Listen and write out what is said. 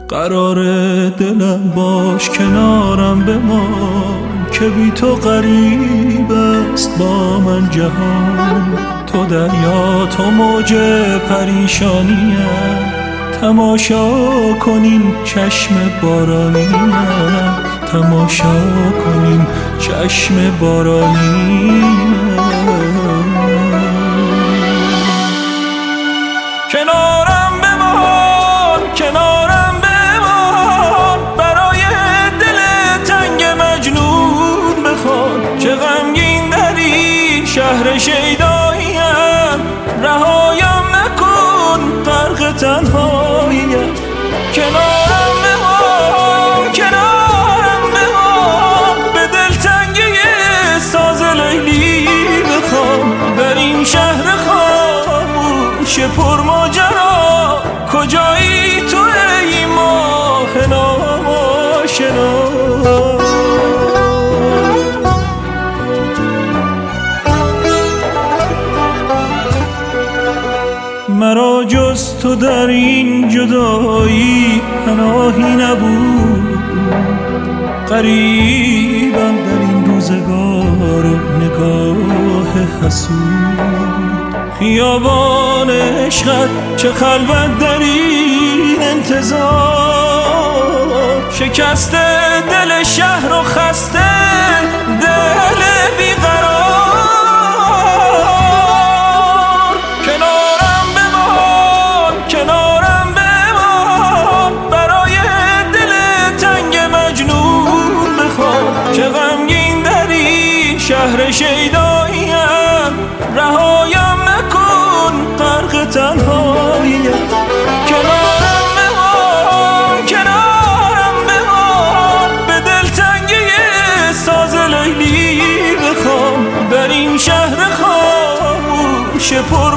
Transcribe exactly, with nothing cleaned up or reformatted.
قرار دلم باش کنارم بمان، که بی تو غریب است با من جهان. تو دریا تو موج پریشانیم، تماشا کنین چشم بارانیم، تماشا کنین چشم بارانیم. کنارم بمان، کنارم بمان، برای دل تنگ مجنون بخوان. چه غمگین در این شهر شیداییم، رهایم نکن غرق تنهاییم. کنارم بمان، کنارم بمان، به دلتنگی ساز لیلی بخوان. در این شهر خاموش پر ماجرا، کجایی تو ای ماه ناآشنا؟ مرا جز تو در این جدایی پناهی نبود. غریبم در این روزگار نگاه حسود. خیابان عشقت چه خلوت در این انتظار، شکسته دل شهر و خسته دل بیقرار. کنارم بمان، کنارم بمان، برای دل تنگ مجنون بخوان. چه غمگین در این شهر شیداییم، رهایم نکن غرق تنهاییم. کنارم بمان، کنارم بمان، به دلتنگی ساز لیلی بخوام. در این شهر خاموش پر